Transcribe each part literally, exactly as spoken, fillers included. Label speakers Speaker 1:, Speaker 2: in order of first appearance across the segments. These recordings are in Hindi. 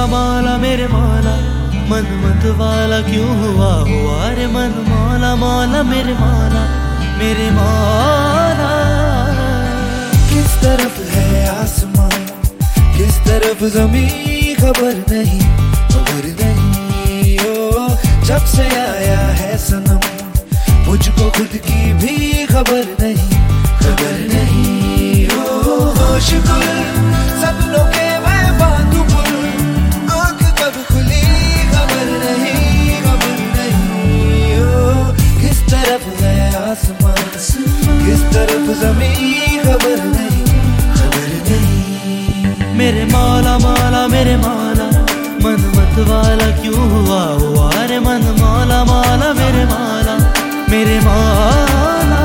Speaker 1: मौला मौला मेरे मौला, मन मत वाला क्यों हुआ हुआ रे मन। मौला मौला मेरे मौला मेरे मौला।
Speaker 2: किस तरफ है आसमान किस तरफ ज़मीन, खबर नहीं खबर नहीं। ओ जब से आया है सनम मुझको खुद की भी खबर नहीं खबर नहीं। ओ होश गुल सपनों के मैं बांधू पुल, आँख कब खुली खबर नहीं खबर नहीं। ओ किस तरफ है आसमान किस तरफ ज़मीन, खबर नहीं खबर नहीं।
Speaker 1: मेरे मौला मौला मेरे मौला, मन मत वाला क्यों हुआ हुआ रे मन। मौला मौला मेरे मौला मेरे मौला।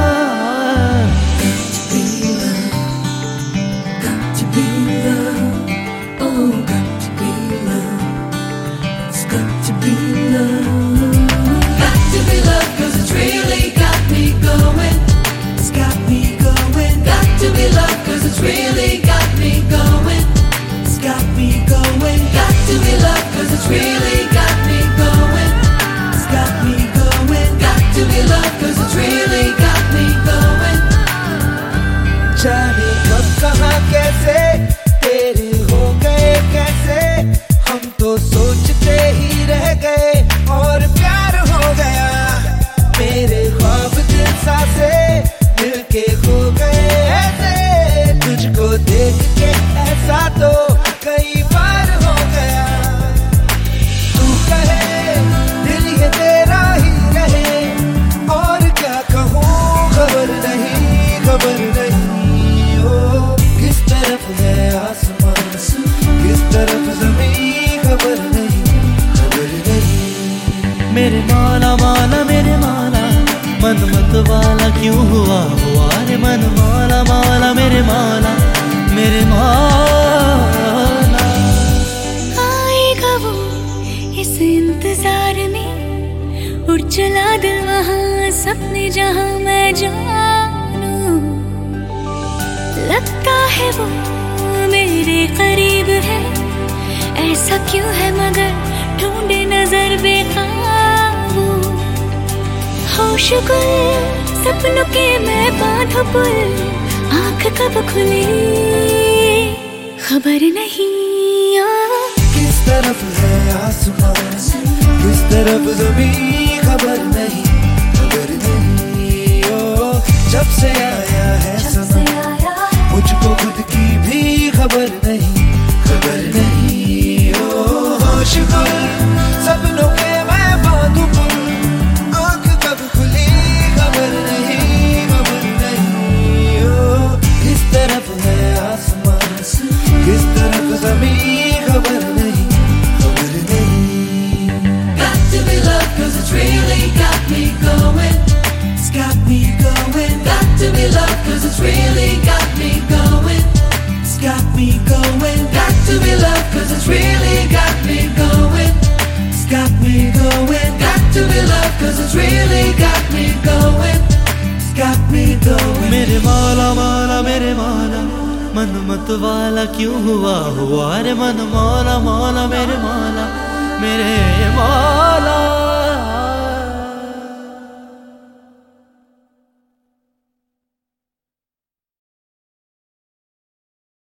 Speaker 2: जाने कब कहाँ कैसे तेरे हो गए कैसे, हम तो सोचते ही रह गए और प्यार हो गया। मेरे ख्वाब दिल सासे मिलके खो गए ऐसे, तुझको देख के ऐसा तो कई बार हो गया। तू कहे दिल ये तेरा ही रहे, और क्या कहूँ खबर नहीं खबर नहीं। किस तरफ है आसमान किस तरफ ज़मीन, खबर नहीं खबर नहीं।
Speaker 1: मेरे मौला मौला मेरे मौला, मन मत वाला क्यों हुआ हुआ रे मन। मौला मौला मेरे मौला मेरे मौला।
Speaker 3: आएगा वो इस इंतजार में, उड़ चला दिल वहाँ सपने जहाँ मैं जानू। लगता है वो मेरे करीब है, ऐसा क्यों है मगर ढूंढे नजर बेकाबू। होश गुल सपनों के मैं बांधू पुल, आँख कब खुली खबर नहीं।
Speaker 2: किस तरफ है आसमान किस तरफ ज़मीन, खबर नहीं खबर नहीं। ओ जब से आया है सनम मुझको खुद की भी खबर नहीं खबर नहीं। ओ होश गुल सपनों के मैं बांधू पुल, आँख कब खुली खबर नहीं खबर नहीं। ओ किस तरफ है आसमान किस तरफ ज़मीन, खबर नहीं खबर नहीं।
Speaker 4: Got to be loved 'cause it's really got me going. It's got me going. Got to be loved 'cause it's really got me going. It's got me going. Got to be loved 'cause it's really got me going. It's got me going. Got to be loved 'cause it's really got me going. It's got me going.
Speaker 1: मेरे मौला मौला मेरे मौला, मन मत वाला क्यों हुआ हुआ रे मन। मौला मौला मेरे मौला मेरे